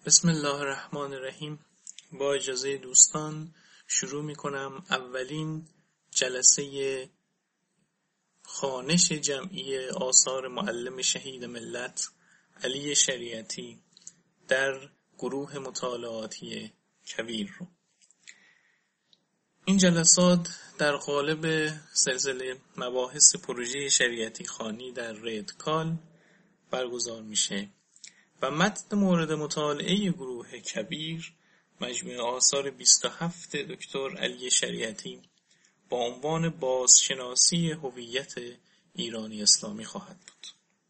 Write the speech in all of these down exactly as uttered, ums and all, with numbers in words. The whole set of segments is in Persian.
بسم الله الرحمن الرحیم. با اجازه دوستان شروع می کنم اولین جلسه خوانش جمعی آثار معلم شهید ملت علی شریعتی در گروه مطالعاتی کویر رو. این جلسات در قالب سلسله مباحث پروژه شریعتی خوانی در ردکال برگزار میشه و متن مورد مطالعه گروه کبیر مجموعه آثار بیست و هفت دکتر علی شریعتی با عنوان بازشناسی هویت ایرانی اسلامی خواهد بود.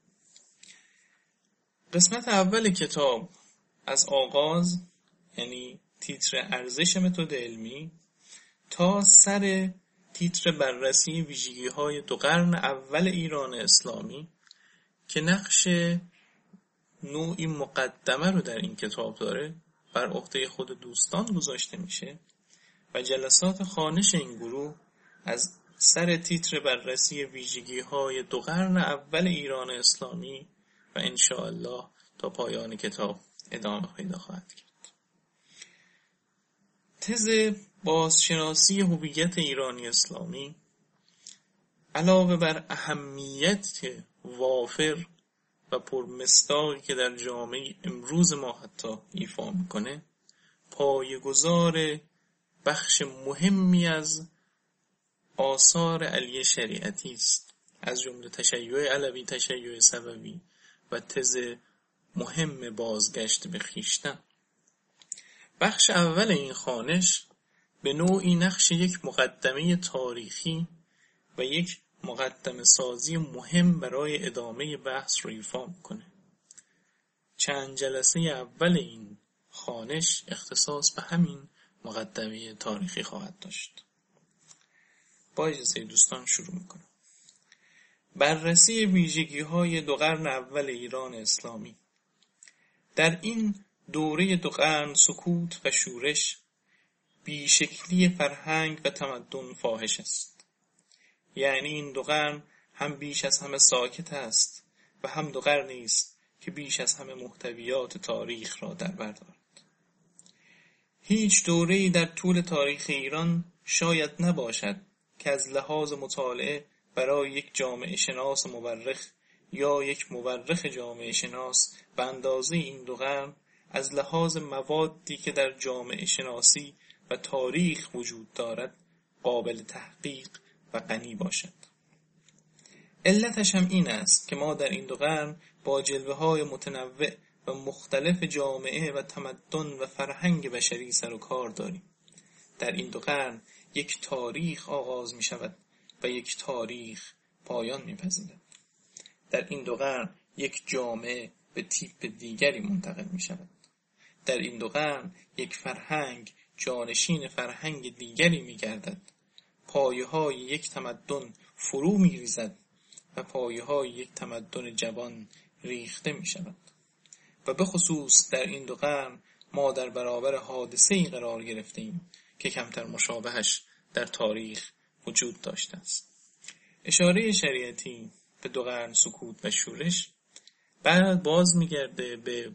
قسمت اول کتاب از آغاز، یعنی تیتر ارزش متد علمی، تا سر تیتر بررسی ویژگی‌های دو قرن اول ایران اسلامی که نقش نوعی مقدمه رو در این کتاب داره بر عهده خود دوستان گذاشته میشه و جلسات خوانش این گروه از سر تیتر بررسی ویژگی‌های دو قرن اول ایران اسلامی و انشاءالله تا پایان کتاب ادامه پیدا خواهد کرد. تز بازشناسی هویت ایرانی اسلامی علاوه بر اهمیت وافر و پرمصداقی که در جامعه امروز ما حتی ایفا میکنه، پایه‌گذار بخش مهمی از آثار علی شریعتی است، از جمله تشیع علوی، تشیع صفوی و تز مهم بازگشت به خویشتن. بخش اول این خوانش به نوعی نقش یک مقدمه تاریخی و یک مقدمه سازی مهم برای ادامه بحث رو ایفا میکنه. چند جلسه اول این خوانش اختصاص به همین مقدمه تاریخی خواهد داشت. با اجازه دوستان شروع میکنم. بررسی ویژگی‌های دو قرن اول ایران اسلامی. در این دوره دو قرن سکوت و شورش، بیشکلی فرهنگ و تمدن فاحش است. یعنی این دو قرن هم بیش از همه ساکت است و هم دو قرنی است که بیش از همه محتویات تاریخ را در بر دارد. هیچ دوره‌ای در طول تاریخ ایران شاید نباشد که از لحاظ مطالعه برای یک جامعه شناس مورخ یا یک مورخ جامعه شناس به اندازه این دو قرن از لحاظ موادی که در جامعه شناسی و تاریخ وجود دارد قابل تحقیق و غنی باشد. علتش هم این است که ما در این دو قرن با جلوه‌های متنوع و مختلف جامعه و تمدن و فرهنگ بشری سر و کار داریم. در این دو قرن یک تاریخ آغاز می شود و یک تاریخ پایان می پذیرد. در این دو قرن یک جامعه به تیپ دیگری منتقل می شود. در این دو قرن یک فرهنگ جانشین فرهنگ دیگری می گردد. پایه های یک تمدن فرو می ریزد و پایه های یک تمدن جوان ریخته می شود. و به خصوص در این دو قرن ما در برابر حادثه‌ای قرار گرفتیم که کمتر مشابهش در تاریخ وجود داشته است. اشاره شریعتی به دو قرن سکوت و شورش بعد باز می گرده به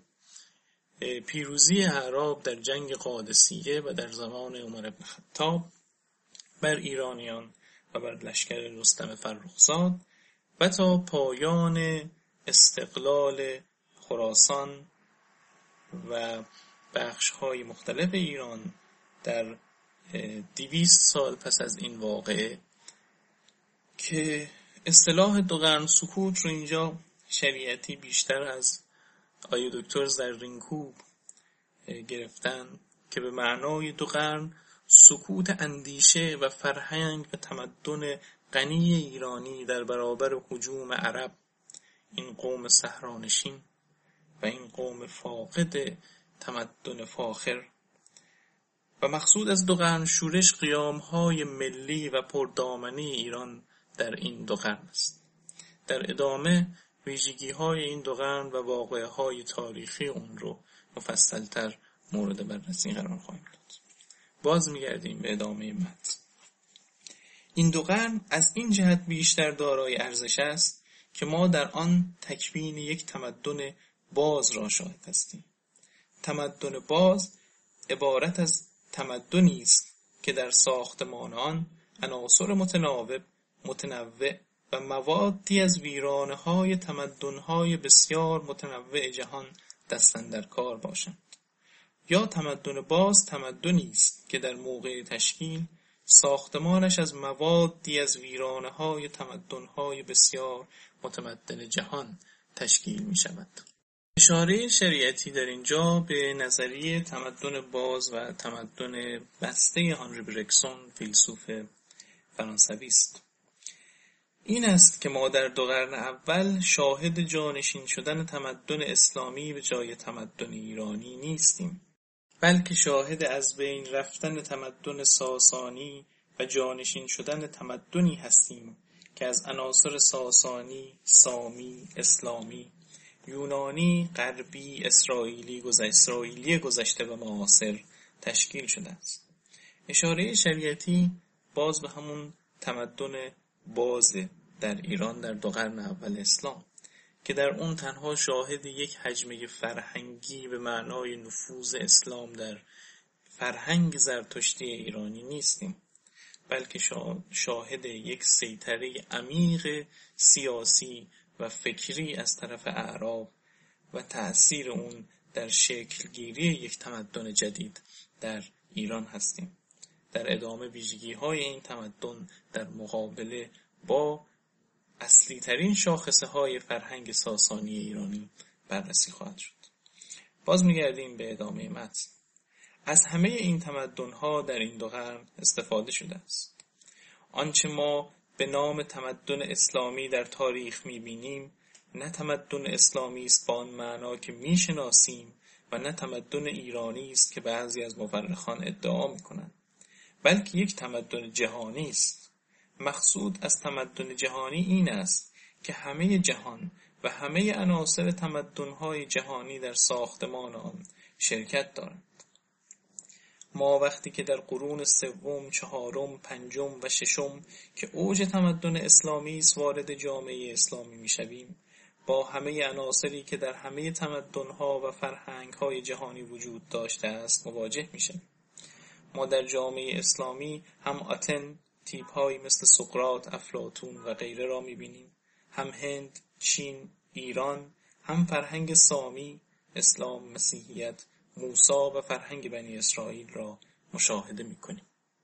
پیروزی اعراب در جنگ قادسیه و در زمان عمر بن خطاب بر ایرانیان و بر لشکر رستم فرخزاد و تا پایان استقلال خراسان و بخش‌های مختلف ایران در دویست سال پس از این واقعه که اصطلاح دو قرن سکوت رو اینجا شریعتی بیشتر از آیه دکتر زرینکوب گرفتن که به معنای دو قرن سکوت اندیشه و فرهنگ و تمدن غنی ایرانی در برابر هجوم عرب، این قوم صحرانشین و این قوم فاقد تمدن فاخر. و مقصود از دو قرن شورش قیام‌های ملی و پردامنه ایران در این دو قرن است. در ادامه ویژگی‌های این دو قرن و واقعه‌های تاریخی اون رو مفصل‌تر مورد بررسی قرار خواهیم داد. باز می‌گردیم به ادامه متن. این دو قرن از این جهت بیشتر دارای ارزش است که ما در آن تکوین یک تمدن باز را شاهد هستیم. تمدن باز عبارت از تمدنی است که در ساختمان آن عناصر متناوب، متنوع و موادی از ویرانه‌های تمدن‌های بسیار متنوع جهان دست اندر کار باشند. یا تمدن باز تمدنی است که در موقع تشکیل ساختمانش از موادی از ویرانه‌های تمدن‌های بسیار متمدن جهان تشکیل می‌شود. اشاره شریعتی در اینجا به نظریه تمدن باز و تمدن بسته هانری برکسون، فیلسوف فرانسوی است. این است که ما در دو قرن اول شاهد جانشین شدن تمدن اسلامی به جای تمدن ایرانی نیستیم، بلکه شاهد از بین رفتن تمدن ساسانی و جانشین شدن تمدنی هستیم که از عناصر ساسانی، سامی، اسلامی، یونانی، غربی، اسرائیلی، گذشته اسرائیلی گذشته و معاصر تشکیل شده است. اشاره شریعتی باز به همون تمدن باز در ایران در دو قرن اول اسلام که در اون تنها شاهد یک حجمه فرهنگی به معنای نفوذ اسلام در فرهنگ زرتشتی ایرانی نیستیم، بلکه شاهد یک سیطره عمیق سیاسی و فکری از طرف اعراب و تأثیر اون در شکلگیری یک تمدن جدید در ایران هستیم. در ادامه ویژگی‌های این تمدن در مقابله با اصلی ترین شاخصه های فرهنگ ساسانی ایرانی بررسی خواهد شد. باز می‌گردیم به ادامه متن. از همه این تمدن‌ها در این دو قرن استفاده شده است. آنچه ما به نام تمدن اسلامی در تاریخ می‌بینیم نه تمدن اسلامی است با آن معنا که می‌شناسیم و نه تمدن ایرانی است که بعضی از مورخان ادعا می‌کنند، بلکه یک تمدن جهانی است. مقصود از تمدن جهانی این است که همه جهان و همه عناصر تمدن‌های جهانی در ساختمان آن شرکت دارند. ما وقتی که در قرون سوم، چهارم، پنجم و ششم که اوج تمدن اسلامی است وارد جامعه اسلامی می‌شویم، با همه عناصری که در همه تمدن‌ها و فرهنگ‌های جهانی وجود داشته است مواجه می‌شویم. ما در جامعه اسلامی هم آتن تیپ‌هایی مثل سقراط، افلاطون و غیره را می‌بینیم، هم هند، چین، ایران، هم فرهنگ سامی، اسلام، مسیحیت، موسی و فرهنگ بنی اسرائیل را مشاهده می‌کنیم.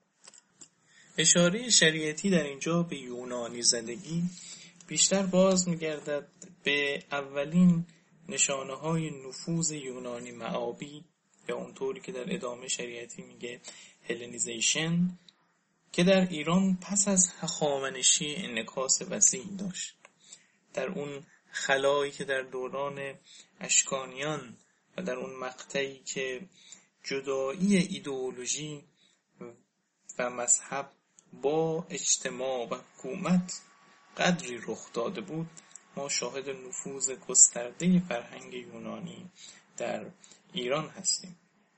اشاره شریعتی در اینجا به یونانی زدگی بیشتر باز می‌گردد به اولین نشانه‌های نفوذ یونانی معابی یا اونطوری که در ادامه شریعتی میگه هلنیزیشن که در ایران پس از هخامنشی انعکاس وسیع داشت. در اون خلایی که در دوران اشکانیان و در اون مقطعی که جدایی ایدئولوژی و مذهب با اجتماع و حکومت قدری رخ داده بود، ما شاهد نفوذ گسترده فرهنگ یونانی در ایران هستیم.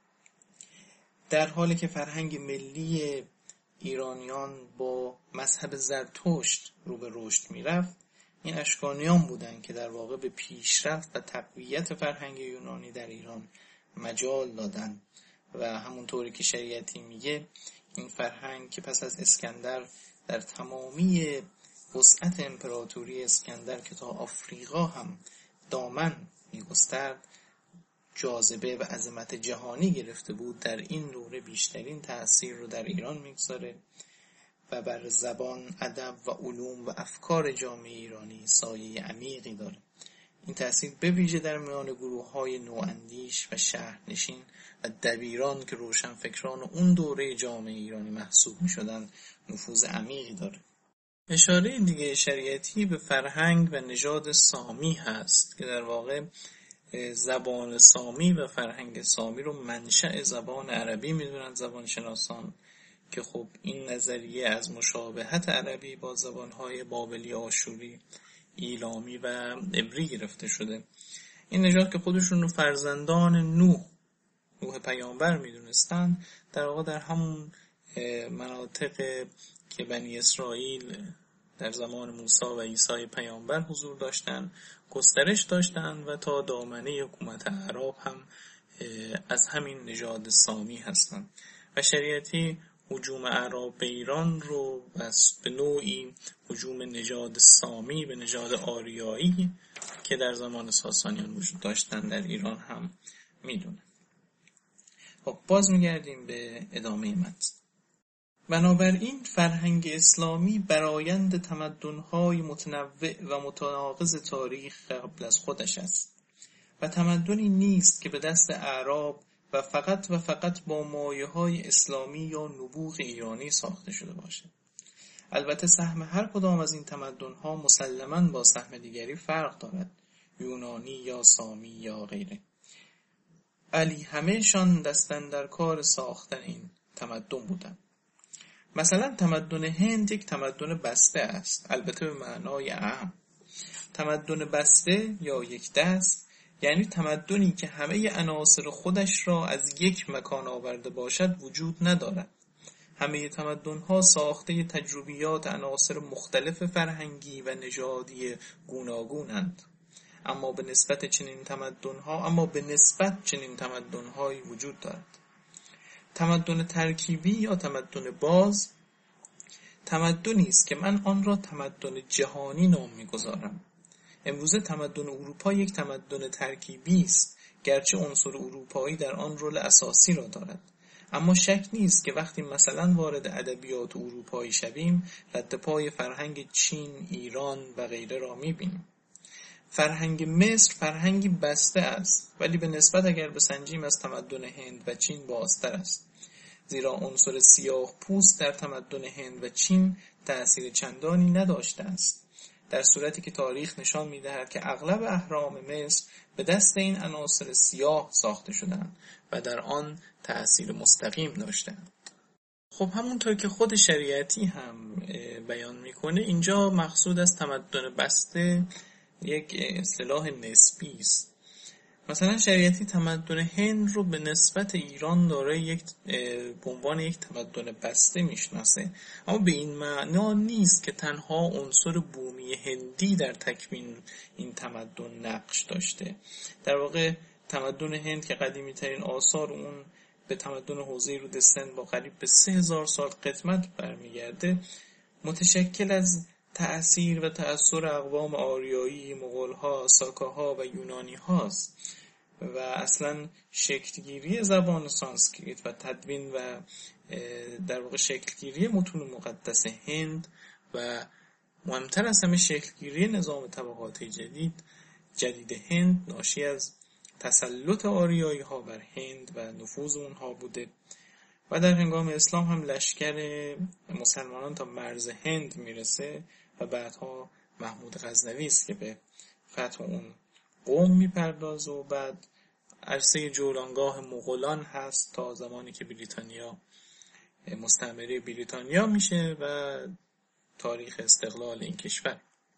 در حالی که فرهنگ ملی ایرانیان با مذهب زرتشت رو به رشد میرفت، این اشکانیان بودند که در واقع به پیشرفت و تقویت فرهنگ یونانی در ایران مجال دادن و همونطوری که شریعتی میگه این فرهنگ که پس از اسکندر در تمامی وسعت امپراتوری اسکندر که تا آفریقا هم دامن میگسترد جاذبه و عظمت جهانی گرفته بود، در این دوره بیشترین تأثیر رو در ایران میگذاره و بر زبان، ادب و علوم و افکار جامعه ایرانی سایه عمیقی داره. این تأثیر به ویژه در میان گروه‌های نواندیش و شهرنشین و دبیران که روشنفکران اون دوره جامعه ایرانی محسوب می‌شدند نفوذ عمیقی داره. اشاره دیگه شریعتی به فرهنگ و نژاد سامی هست که در واقع زبان سامی و فرهنگ سامی رو منشأ زبان عربی می‌دونن زبان شناسان، که خب این نظریه از مشابهت عربی با زبان‌های بابلی، آشوری، ایلامی و عبری گرفته شده. این نژاد که خودشون رو فرزندان نوح نوح پیامبر میدونستن، در واقع در همون مناطق که بنی اسرائیل در زمان موسی و عیسی پیامبر حضور داشتن گسترش داشتن و تا دامنه حکومت اعراب هم از همین نژاد سامی هستند و شریعتی هجوم اعراب به ایران رو بس به نوعی هجوم نژاد سامی به نژاد آریایی که در زمان ساسانیان وجود داشتن در ایران هم میدونه. خب باز میگردیم به ادامه متن. بنابراین فرهنگ اسلامی برآیند تمدن‌های متنوع و متناقض تاریخ قبل از خودش است و تمدنی نیست که به دست اعراب و فقط و فقط با مایه‌های اسلامی یا نبوغ ایرانی ساخته شده باشد. البته سهم هر کدام از این تمدن‌ها مسلماً با سهم دیگری فرق دارد، یونانی یا سامی یا غیره، ولی همه‌شان دستن در کار ساختن این تمدن بودند. مثلا تمدن هند یک تمدن بسته است، البته به معنای عام. تمدن بسته یا یک دست یعنی تمدنی که همه عناصر خودش را از یک مکان آورده باشد وجود ندارد. همه تمدن‌ها ساخته تجربیات عناصر مختلف فرهنگی و نژادی گوناگونند. اما به نسبت چنین تمدن‌ها اما به نسبت چنین تمدن‌هایی وجود دارد. تمدن ترکیبی یا تمدن باز تمدنی است که من آن را تمدن جهانی نام می‌گذارم. امروزه تمدن اروپا یک تمدن ترکیبی است، گرچه عنصر اروپایی در آن رول اساسی را دارد. اما شک نیست که وقتی مثلا وارد ادبیات اروپایی شویم، رد پای فرهنگ چین، ایران و غیره را می‌بینیم. فرهنگ مصر فرهنگی بسته است، ولی به نسبت اگر بسنجیم از تمدن هند و چین بازتر است، زیرا عنصر سیاه پوست در تمدن هند و چین تأثیر چندانی نداشته است، در صورتی که تاریخ نشان می‌دهد که اغلب اهرام مصر به دست این عناصر سیاه ساخته شدند و در آن تأثیر مستقیم داشتند. خب همونطور که خود شریعتی هم بیان میکنه، اینجا مقصود از تمدن بسته یک اصطلاح نسبی است. مثلا شریعتی تمدن هند رو به نسبت ایران داره یک به عنوان یک تمدن بسته میشناسه، اما به این معنا نیست که تنها عنصر بومی هندی در تکوین این تمدن نقش داشته. در واقع تمدن هند که قدیمی ترین آثار اون به تمدن حوزه رود سند با قریب به سه هزار سال قدمت برمیگرده، متشکل از تأثیر و تأثیر اقوام آریایی، مغول‌ها، ساکاها و یونانی هاست و اصلا شکلگیری زبان سانسکریت و تدوین و در واقع شکلگیری متون مقدس هند و مهمتر از همه شکلگیری نظام طبقات جدید جدید هند ناشی از تسلط آریایی ها بر هند و نفوذ اونها بوده و در هنگام اسلام هم لشکر مسلمانان تا مرز هند میرسه و بعدها محمود غزنوی است که به فتح اون قوم میپردازه و بعد عرصه جولانگاه مغولان هست تا زمانی که بریتانیا مستعمره بریتانیا میشه و تاریخ استقلال این کشور.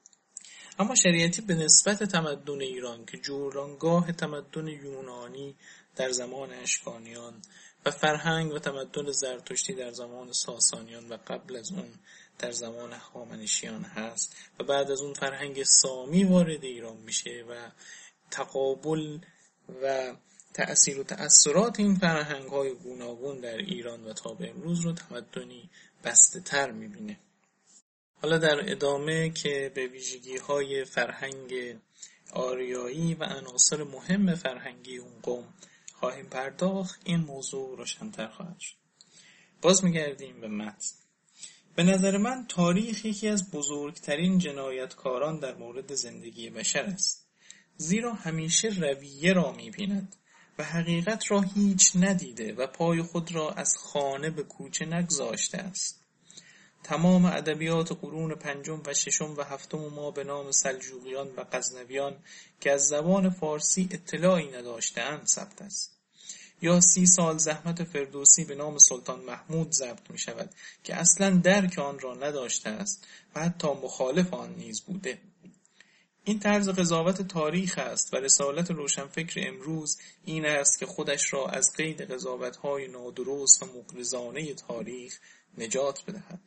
اما شریعتی به نسبت تمدن ایران که جولانگاه تمدن یونانی در زمان اشکانیان و فرهنگ و تمدن زرتشتی در زمان ساسانیان و قبل از اون در زمان هخامنشیان هست و بعد از اون فرهنگ سامی وارد ایران میشه و تقابل و تأثیر و تأثیرات این فرهنگ های گوناگون در ایران و تا به امروز رو تمدنی بسته تر میبینه. حالا در ادامه که به ویژگی های فرهنگ آریایی و عناصر مهم فرهنگی اون قوم خواهیم پرداخت، این موضوع روشن‌تر خواهد شد. باز میگردیم به متن. به نظر من تاریخ یکی از بزرگترین جنایتکاران در مورد زندگی بشر است، زیرا همیشه رویه را می‌بیند و حقیقت را هیچ ندیده و پای خود را از خانه به کوچه نگذاشته است. تمام ادبیات قرون پنجم و ششم و هفتم ما به نام سلجوقیان و غزنویان که از زبان فارسی اطلاعی نداشته‌اند ثبت است. یا سی سال زحمت فردوسی به نام سلطان محمود ضبط می شود که اصلا درک آن را نداشته است و حتی مخالف آن نیز بوده. این طرز قضاوت تاریخ است و رسالت روشنفکر امروز این است که خودش را از قید قضاوت‌های نادرست و مغرضانه تاریخ نجات بدهد.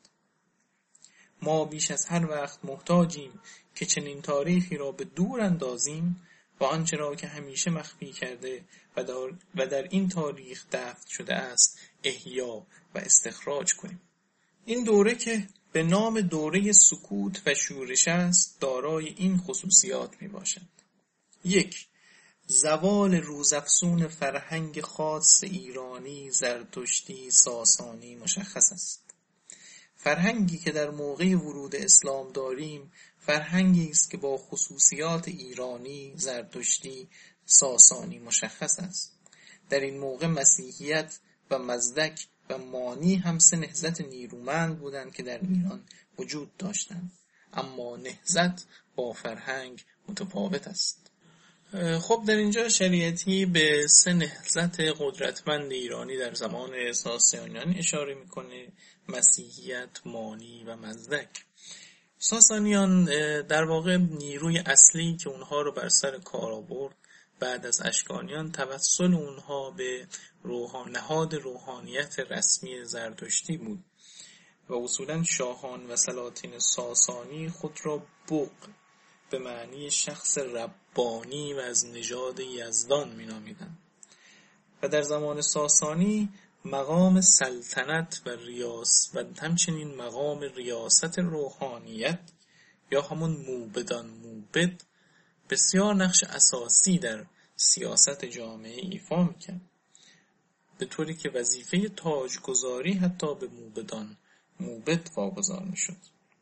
ما بیش از هر وقت محتاجیم که چنین تاریخی را به دور اندازیم و آنچه را که همیشه مخفی کرده و در, و در این تاریخ دفن شده است احیا و استخراج کنیم. این دوره که به نام دوره سکوت و شورش است دارای این خصوصیات می باشد. یک، زوال روزافزون فرهنگ خاص ایرانی، زرتشتی، ساسانی مشخص است. فرهنگی که در موقع ورود اسلام داریم فرهنگی است که با خصوصیات ایرانی، زرتشتی، ساسانی مشخص است. در این موقع مسیحیت و مزدک و مانی هم سه نهضت نیرومند بودند که در ایران وجود داشتند، اما نهضت با فرهنگ متفاوت است. خب در اینجا شریعتی به سه نهضت قدرتمند ایرانی در زمان ساسانیان اشاره میکنه: مسیحیت، مانی و مزدک. ساسانیان در واقع نیروی اصلی که اونها رو بر سر کار آورد بعد از اشکانیان توسل اونها به روحان نهاد روحانیت رسمی زرتشتی بود و اصولا شاهان و سلاطین ساسانی خود را بوق به معنی شخص ربانی و از نژاد یزدان می نامیدند و در زمان ساسانی مقام سلطنت و ریاست و همچنین مقام ریاست روحانیت یا همون موبدان موبد بسیار نقش اساسی در سیاست جامعه ایفا می‌کرد، به طوری که وظیفه تاجگذاری حتی به موبدان موبد واگذار می‌شد.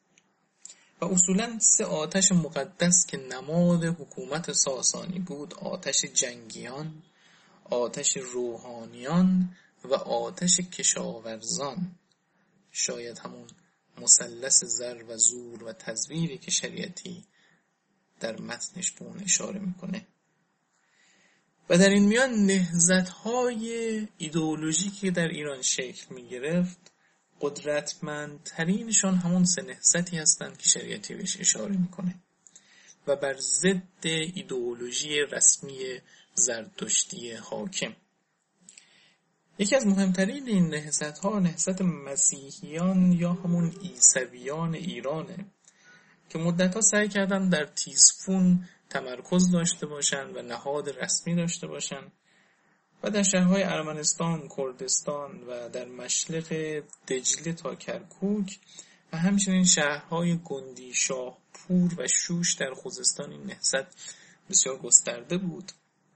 و اصولاً سه آتش مقدس که نماد حکومت ساسانی بود: آتش جنگیان، آتش روحانیان و آتش کشاورزان، شاید همون مثلث زر و زور و تزویری که شریعتی در متنش به اون اشاره میکنه. و در این میان نهضت‌های ایدئولوژیکی که در ایران شکل میگرفت قدرتمندترینشان همون سه نهضتی هستند که شریعتی بهش اشاره میکنه و بر ضد ایدئولوژی رسمی زرتشتی حاکم. یکی از مهمترین این نهضت‌ها نهضت مسیحیان یا همون عیسویان ایرانه که مدت‌ها سعی کردن در تیسفون تمرکز داشته باشن و نهاد رسمی داشته باشن و در شهرهای ارمنستان، کردستان و در مشرق دجله تا کرکوک و همچنین شهرهای گندی، شاهپور و شوش در خوزستان این نهضت بسیار گسترده بود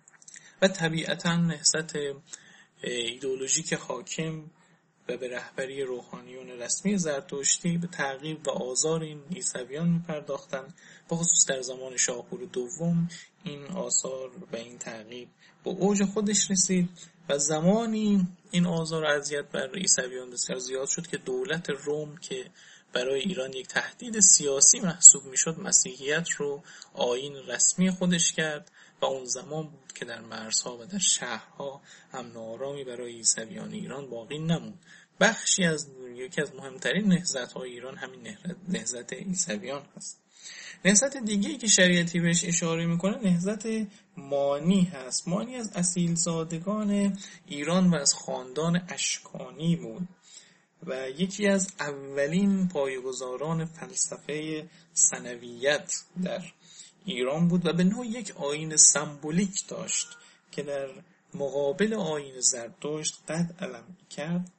و طبیعتاً نهضت ایدئولوژیک حاکم و به رهبری روحانیون رسمی زرتشتی به تعقیب و آزار این عیسویان می‌پرداختند. به خصوص در زمان شاپور دوم این آثار و این تعقیب به اوج خودش رسید و زمانی این آزار و اذیت بر عیسویان بسیار زیاد شد که دولت روم که برای ایران یک تهدید سیاسی محسوب میشد مسیحیت رو آیین رسمی خودش کرد و اون زمان بود که در مرزها و در شهرها امن و آرامی برای عیسویان ایران باقی نموند. بخشی از یکی از مهمترین نهضت‌های ایران همین نهضت عیسویان هست. نهضت دیگه‌ای که شریعتی بهش اشاره میکنه نهضت مانی هست. مانی از اصیلزادگان ایران و از خاندان اشکانی بود و یکی از اولین پایه‌گذاران فلسفه ثنویت در ایران بود و به نوع یک آیین سمبولیک داشت که در مقابل آیین زرتشت قد علم کرد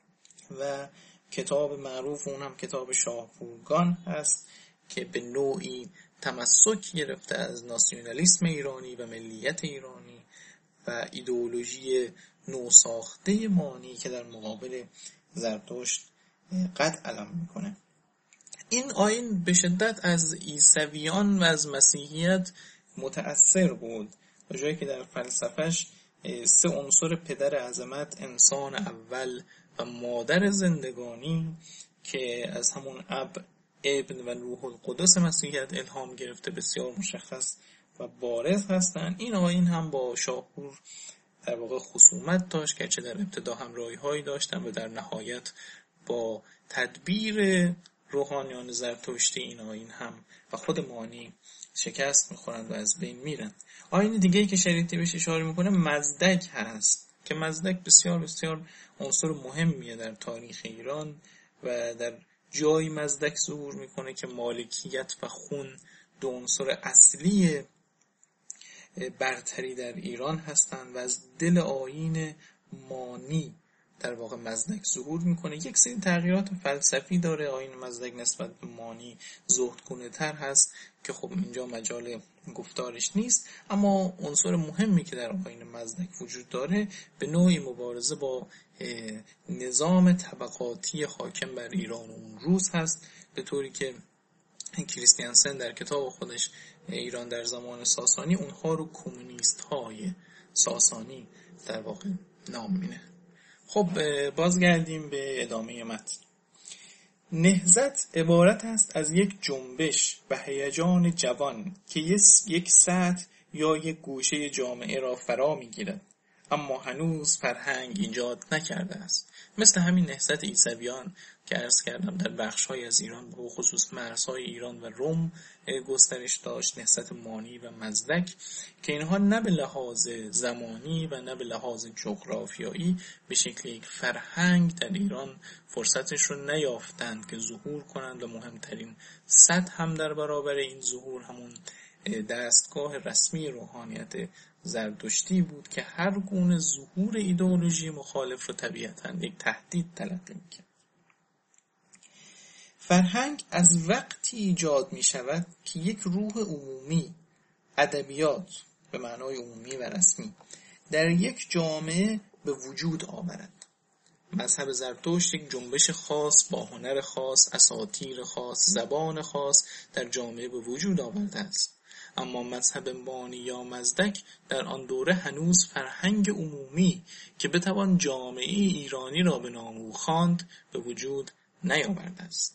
و کتاب معروف اون هم کتاب شاهپورگان هست که به نوعی تمسک گرفته از ناسیونالیسم ایرانی و ملیت ایرانی و ایدئولوژی نوساخته مانی که در مقابل زرتشت قد علم میکنه. این آیین به شدت از عیسویان و از مسیحیت متأثر بود تا جایی که در فلسفهش سه عنصر پدر عظمت، انسان اول و مادر زندگانی که از همون اب، ابن و روح القدس مسیحیت الهام گرفته بسیار مشخص و بارز هستند. این آیین هم با شاپور در واقع خصومت داشت که چه در ابتدا همراهی هایی داشتن و در نهایت با تدبیر روحانیان زرتشتی این آیین هم و خود مانی شکست میخورند و از بین میرن. آیین دیگه‌ای که شریعتی بهش اشاره میکنه مزدک هست که مزدک بسیار بسیار عنصر مهمیه در تاریخ ایران و در جایی مزدک ظهور میکنه که مالکیت و خون دو عنصر اصلی برتری در ایران هستند و از دل آیین مانی در واقع مزدک ظهور میکنه. یک سری تغییرات فلسفی داره آیین مزدک نسبت به مانی، زهدگونه تر هست که خب اینجا مجال گفتارش نیست، اما عنصر مهمی که در آیین مزدک وجود داره به نوعی مبارزه با نظام طبقاتی حاکم بر ایران اون روز هست، به طوری که کریستیانسن در کتاب خودش ایران در زمان ساسانی اونها رو کمونیست های ساسانی در واقع نام میده. خب بازگردیم به ادامه متن. نهضت عبارت است از یک جنبش و هیجان جوان که یک سطح یا یک گوشه جامعه را فرا میگیرد اما هنوز فرهنگ ایجاد نکرده است. مثل همین نهضت عیسویان که عرض کردم در بخش‌های از ایران به خصوص مرزهای ایران و روم گسترش داشت، نهضت مانی و مزدک، که اینها نه به لحاظ زمانی و نه به لحاظ جغرافیایی به شکل یک فرهنگ در ایران فرصتش رو نیافتند که ظهور کنند و مهمترین سطح هم در برابر این ظهور همون دستگاه رسمی روحانیت زرتشتی بود که هر گونه ظهور ایدئولوژی مخالف رو طبیعتاً یک تهدید تلقی می‌کرد. فرهنگ از وقتی ایجاد می شود که یک روح عمومی، ادبیات به معنای عمومی و رسمی، در یک جامعه به وجود آورد. مذهب زرتشت یک جنبش خاص با هنر خاص، اساطیر خاص، زبان خاص در جامعه به وجود آورده است. اما مذهب مانی یا مزدک در آن دوره هنوز فرهنگ عمومی که بتوان جامعه ایرانی را به نام او خواند به وجود نیاورده است.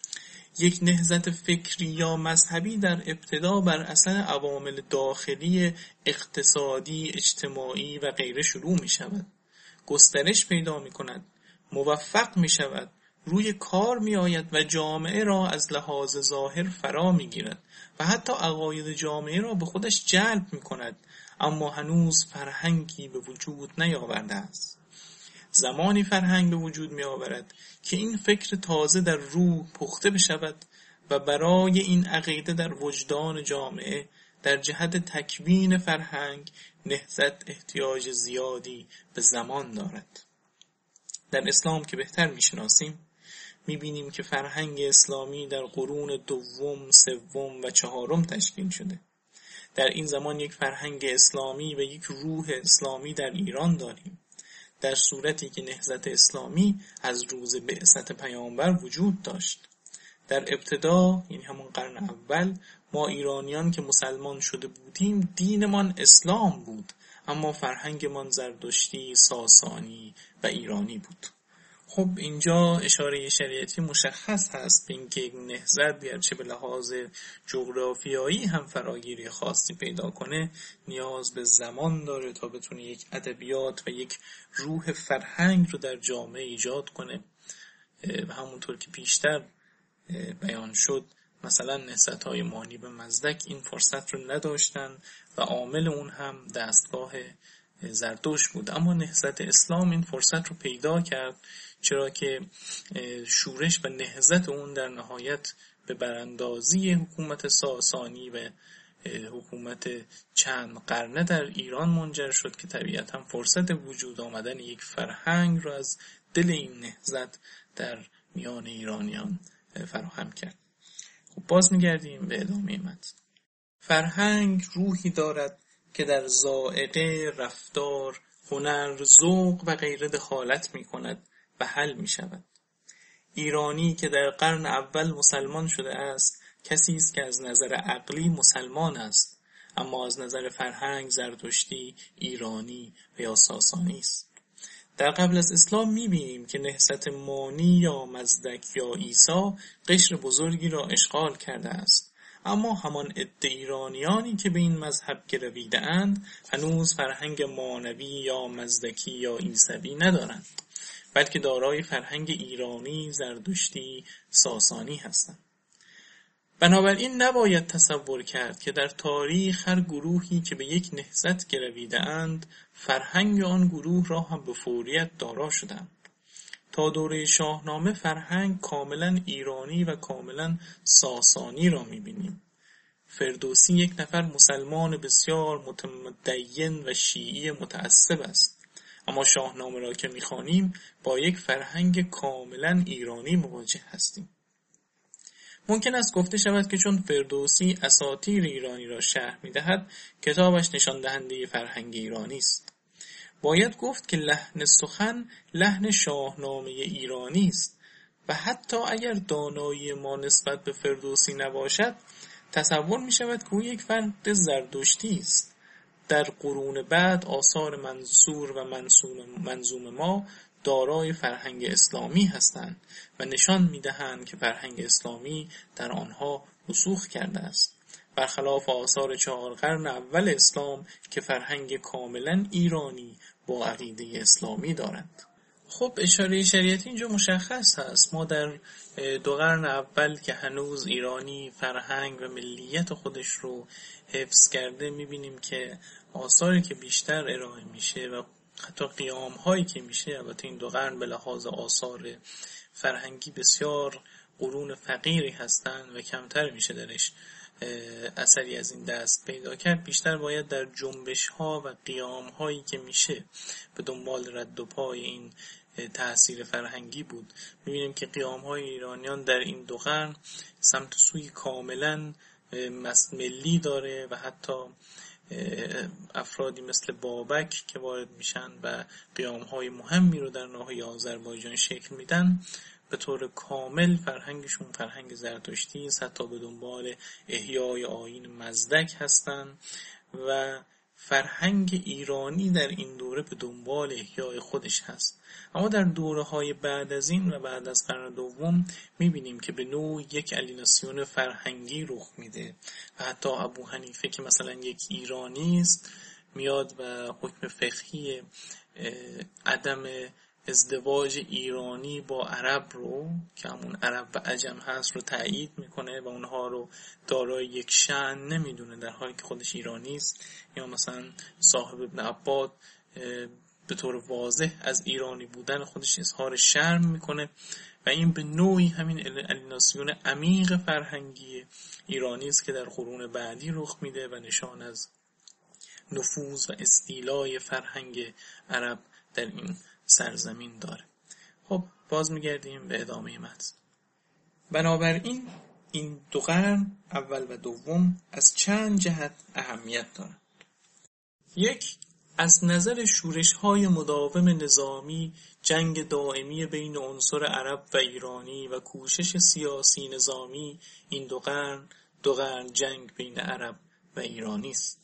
یک نهضت فکری یا مذهبی در ابتدا بر اثر عوامل داخلی اقتصادی، اجتماعی و غیره شروع می شود. گسترش پیدا می کند، موفق می شود، روی کار می آید و جامعه را از لحاظ ظاهر فرا می گیرد و حتی عقاید جامعه را به خودش جلب می کند، اما هنوز فرهنگی به وجود نیاورده است. زمانی فرهنگ به وجود می آورد که این فکر تازه در روح پخته بشود و برای این عقیده در وجدان جامعه در جهت تکوین فرهنگ نهضت احتیاج زیادی به زمان دارد. در اسلام که بهتر می شناسیم می بینیم که فرهنگ اسلامی در قرون دوم، سوم و چهارم تشکیل شده. در این زمان یک فرهنگ اسلامی و یک روح اسلامی در ایران داریم، در صورتی که نهضت اسلامی از روز بعثت پیامبر وجود داشت. در ابتدا، یعنی همون قرن اول، ما ایرانیان که مسلمان شده بودیم دینمان اسلام بود، اما فرهنگمان زرتشتی، ساسانی و ایرانی بود. خب اینجا اشاره شریعتی مشخص هست به اینکه یک نهضت گرچه به لحاظ جغرافیایی هم فراگیری خاصی پیدا کنه نیاز به زمان داره تا بتونه یک ادبیات و یک روح فرهنگ رو در جامعه ایجاد کنه. و همونطور که پیشتر بیان شد مثلا نهضت‌های مانی به مزدک این فرصت رو نداشتن و عامل اون هم دستگاه زرتشت بود، اما نهضت اسلام این فرصت رو پیدا کرد، چرا که شورش و نهضت اون در نهایت به براندازی حکومت ساسانی و حکومت چند قرنه در ایران منجر شد که طبیعتاً فرصت وجود آمدن یک فرهنگ رو از دل این نهضت در میان ایرانیان فراهم کرد. خب باز میگردیم به ادامه متن. فرهنگ روحی دارد که در ذائقه، رفتار، هنر، ذوق و غیره دخالت می کند و حل می شود. ایرانی که در قرن اول مسلمان شده است کسی است که از نظر عقلی مسلمان است، اما از نظر فرهنگ زرتشتی، ایرانی و یا ساسانی است. در قبل از اسلام می‌بینیم که نهضت مانی یا مزدک یا عیسی قشر بزرگی را اشغال کرده است، اما همان عده ایرانیانی که به این مذهب گرویده اند هنوز فرهنگ مانوی یا مزدکی یا عیسوی ندارند، بلکه دارای فرهنگ ایرانی، زرتشتی، ساسانی هستند. بنابراین نباید تصور کرد که در تاریخ هر گروهی که به یک نهضت گرویده اند فرهنگ آن گروه را هم به فوریت دارا شدند. تا دوره شاهنامه فرهنگ کاملا ایرانی و کاملا ساسانی را می‌بینیم. فردوسی یک نفر مسلمان بسیار متدین و شیعی متعصب است، اما شاهنامه را که می‌خوانیم با یک فرهنگ کاملا ایرانی مواجه هستیم. ممکن است گفته شود که چون فردوسی اساطیر ایرانی را شرح می‌دهد، کتابش نشان دهنده فرهنگ ایرانی است. باید گفت که لحن سخن لحن شاهنامه ایرانی است و حتی اگر دانایی ما نسبت به فردوسی نباشد، تصور می شود که او یک فرد زردشتی است. در قرون بعد آثار منصور و منظوم ما دارای فرهنگ اسلامی هستند و نشان می دهند که فرهنگ اسلامی در آنها رسوخ کرده است، برخلاف آثار چهار قرن اول اسلام که فرهنگ کاملا ایرانی با عقیده اسلامی دارند. خب اشاره شریعتی اینجا مشخص هست. ما در دو قرن اول که هنوز ایرانی فرهنگ و ملیت خودش رو حفظ کرده، میبینیم که آثاری که بیشتر ارائه میشه و حتی قیام هایی که میشه، البته این دو قرن به لحاظ آثار فرهنگی بسیار قرون فقیری هستند و کمتر میشه درش اثری از این دست پیدا کرد، بیشتر باید در جنبش ها و قیام هایی که میشه به دنبال رد و پای این تأثیر فرهنگی بود. میبینیم که قیام های ایرانیان در این دو قرن سمت سوی کاملا ملی داره و حتی افرادی مثل بابک که وارد میشن و قیام های مهمی رو در ناحیه آذربایجان شکل میدن، به طور کامل فرهنگشون فرهنگ زرتشتی است، حتی به دنبال احیای آیین مزدک هستن و فرهنگ ایرانی در این دوره به دنبال احیای خودش هست. اما در دوره‌های بعد از این و بعد از قرن دوم می‌بینیم که به نوع یک الیناسیون فرهنگی رخ میده و حتی ابو حنیفه که مثلا یک ایرانی است میاد و حکم فقهی عدم ازدواج ایرانی با عرب رو که همون عرب و عجم هست رو تایید میکنه و اونها رو دارای یک شأن نمیدونه در حالی که خودش ایرانی است. یا مثلا صاحب ابن عباد به طور واضح از ایرانی بودن خودش اظهار شرم میکنه و این به نوعی همین الیناسیون عمیق فرهنگی ایرانی است که در قرون بعدی رخ میده و نشان از نفوذ و استیلای فرهنگ عرب در این سرزمین داره. خب باز میگردیم به ادامه متن. بنابراین این دو قرن اول و دوم از چند جهت اهمیت دارند. یک، از نظر شورش‌های مداوم نظامی، جنگ دائمی بین عنصر عرب و ایرانی و کوشش سیاسی نظامی، این دو قرن دو قرن جنگ بین عرب و ایرانی است.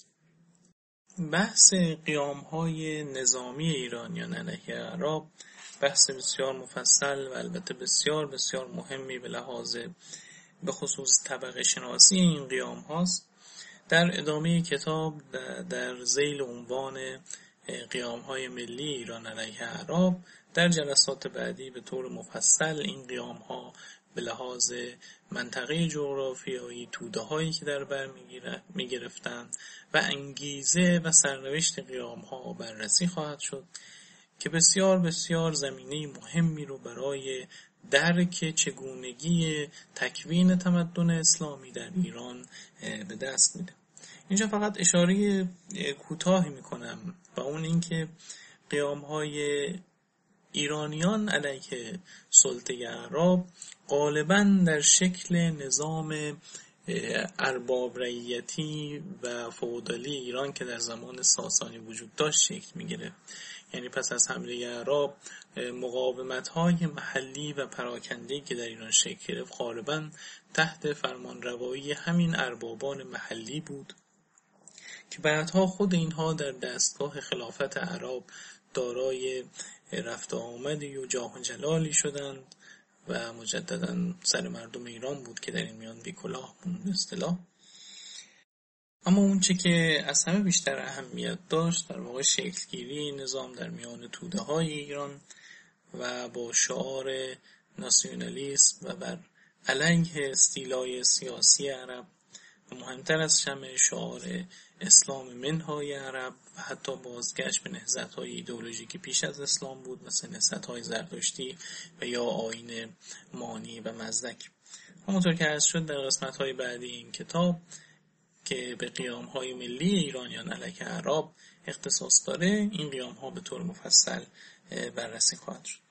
بحث قیام‌های نظامی ایرانیان علیه عرب بحث بسیار مفصل و البته بسیار بسیار مهمی به لحاظ به خصوص طبقه شناسی این قیام هاست. در ادامه کتاب در ذیل عنوان قیام‌های ملی ایران علیه عرب در جلسات بعدی به طور مفصل این قیام‌ها به لحاظ منطقه جغرافیایی، توده هایی که در بر می گرفتن و انگیزه و سرنوشت قیام ها بررسی خواهد شد که بسیار بسیار زمینه مهمی رو برای درک چگونگی تکوین تمدن اسلامی در ایران به دست میده. اینجا فقط اشاره کوتاهی میکنم و اون اینکه قیام های ایرانیان علیه سلطه اعراب غالباً در شکل نظام ارباب رعیتی و فئودالی ایران که در زمان ساسانی وجود داشت شکل می‌گرفت. یعنی پس از حمله اعراب مقاومت‌های محلی و پراکنده‌ای که در ایران شکل گرفت غالباً تحت فرمانروایی همین اربابان محلی بود که بعدها خود اینها در دستگاه خلافت اعراب دارای رفت و آمدی و جاه و جلالی شدند و مجددا سر مردم ایران بود که در این میان بی کلاه بود به اصطلاح. اما اون چه که از همه بیشتر اهمیت داشت در واقع شکلگیری نظام در میان توده های ایران و با شعار ناسیونالیسم و بر علیه استیلای سیاسی عرب و مهمتر از همه شعار اسلام منهای عرب و حتی بازگشت به نهضت‌های ایدئولوژیکی پیش از اسلام بود، مثل نهضت‌های زرتشتی و یا آیین مانی و مزدک. همونطور که عرض شد در قسمت‌های بعدی این کتاب که به قیام‌های ملی ایرانیان علیه اعراب اختصاص داره، این قیام‌ها به طور مفصل بررسی خواهد شد.